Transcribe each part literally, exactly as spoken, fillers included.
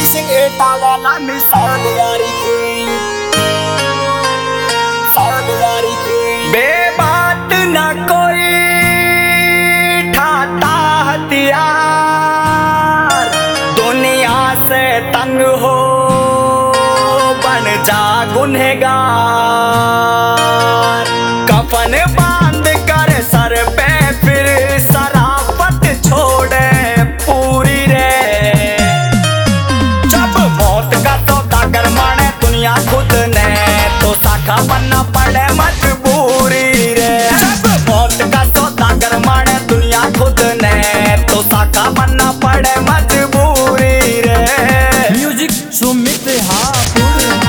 सिंह एटा वाला मिसाल यारी की साल यारी की बेबात न कोई ठाटा हथियार दुनिया से तंग हो बन जा गुनहगार कफन बांध कर सर पे फिर शराफत छोड़े पूरी रे जब मौत का सौदागर माने दुनिया खुद ने तो साखा बनना पड़े मजबूरी रे जब मौत का सौदागर माने दुनिया खुद ने तो साखा बनना पड़े मजबूरी रे म्यूजिक सुमित हापुड़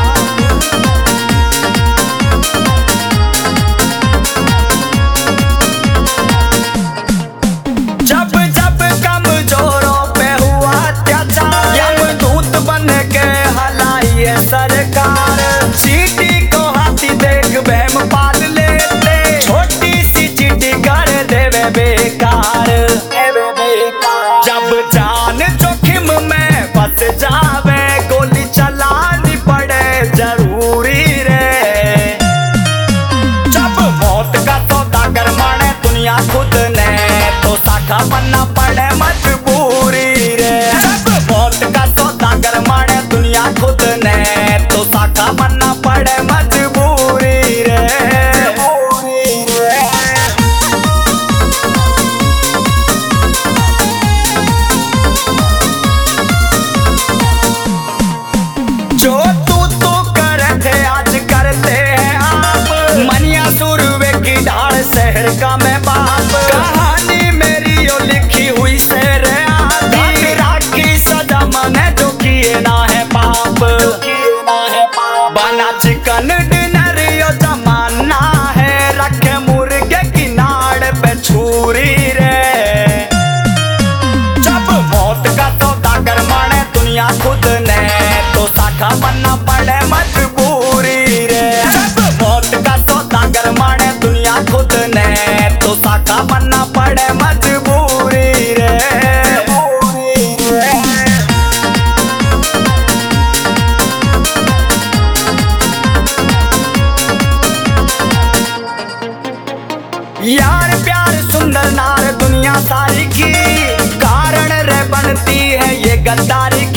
जब जब कमजोरों पे हुआ अत्याचार यमदूत बन के हलाई है सरकार चीटी को हाथी देख बहम पाल लेते छोटी सी चीटी कर देवे बेकार जब जान जोखिम में फंस जावे गोली चलानी पड़े जरूरी रे जब मौत का सौदागर माने दुनिया खुद ने तो साखा बनना पड़े मजबूरी रे जब मौत का सौदागर माने दुनिया खुद ने तो साखा बनना पड़े मजबूरी रे जो तू तू करे थे आज करते हैं आप मनिया सुरवे की ढाल शहर का मैं बाप कहानी मेरी यो लिखी हुई शेर आदि राखी सजा मने जो किए ना है पाप बना चिकन डिनर यो जमाना है रखे मुर्गे की नाड़ पे छुरी रे जब मौत का सौदागर माने दुनिया खुद ने तो साखा बनना पड़े मजबूरी रे जब मौत का सौदागर माने दुनिया खुद ने तो साखा बनना पड़े मजबूरी रे यार प्यार सुंदर नार दुनिया सारी की कारण रे बनती है ये गद्दारी